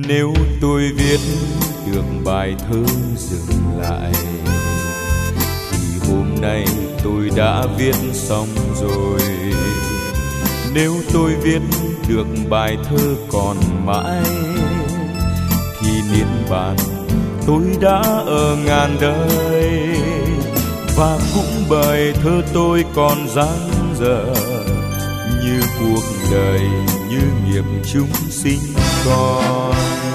Nếu tôi viết được bài thơ dừng lại thì hôm nay tôi đã viết xong rồi. Nếu tôi viết được bài thơ còn mãi thì niết bàn tôi đã ở ngàn đời. Và cũng bởi thơ tôi còn dang dở như cuộc đời, như nghiệp chúng sinh con.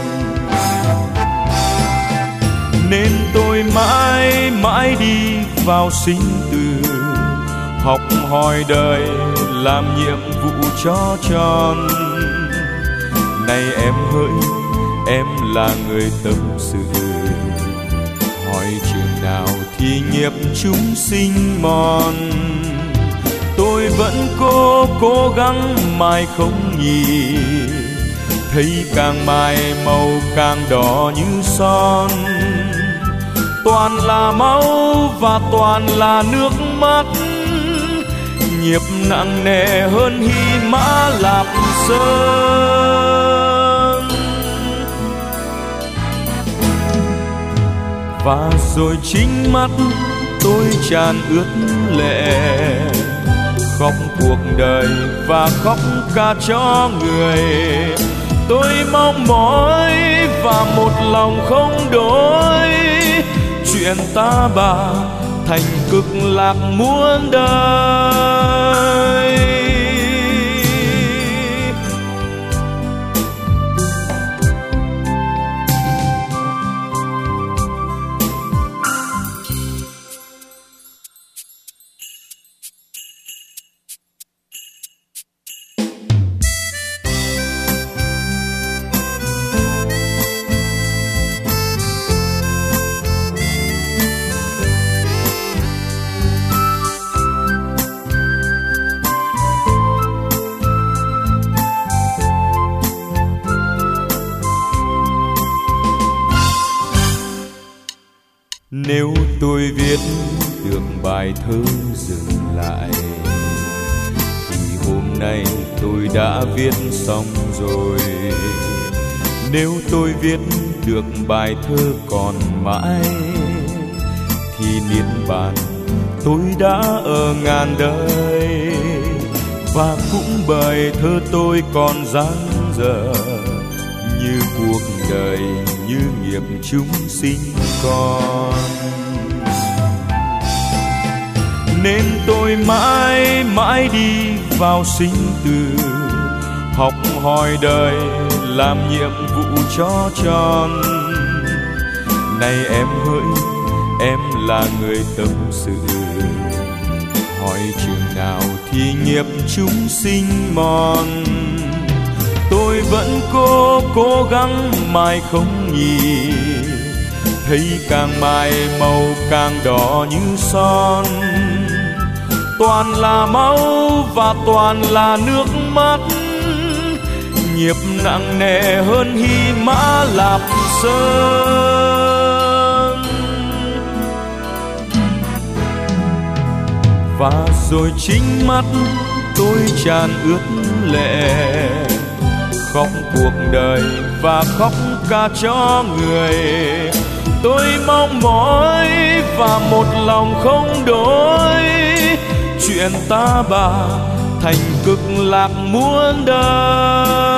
Nên tôi mãi mãi đi vào sinh tử, học hỏi đời, làm nhiệm vụ cho tròn. Này em hỡi, em là người tâm sự, hỏi trường nào thì nghiệp chúng sinh mòn. Tôi vẫn cố gắng mãi không nghỉ, thấy càng mài màu càng đỏ như son. Toàn là máu và toàn là nước mắt, nghiệp nặng nề hơn Hy Mã Lạp Sơn. Và rồi chính mắt tôi tràn ướt lệ, khóc cuộc đời và khóc cả cho người. Tôi mong mỏi và một lòng không đổi, chuyện ta bà thành cực lạc muôn đời. Nếu tôi viết được bài thơ dừng lại thì hôm nay tôi đã viết xong rồi. Nếu tôi viết được bài thơ còn mãi thì niết bàn tôi đã ở ngàn đời. Và cũng bởi thơ tôi còn dang dở như cuộc đời, như nghiệp chúng sinh con. Nên tôi mãi mãi đi vào sinh tử, học hỏi đời, làm nhiệm vụ cho tròn. Này em hỡi, em là người tâm sự, hỏi chừng nào thì nghiệp chúng sinh mòn. Tôi vẫn cố gắng mãi không nghỉ, thấy càng mài màu càng đỏ như son. Toàn là máu và toàn là nước mắt, nghiệp nặng nề hơn Hy Mã Lạp Sơn. Và rồi chính mắt tôi tràn ướt lệ, khóc cuộc đời và khóc cả cho người. Tôi mong mỏi và một lòng không đổi, chuyện ta bà thành cực lạc muôn đời.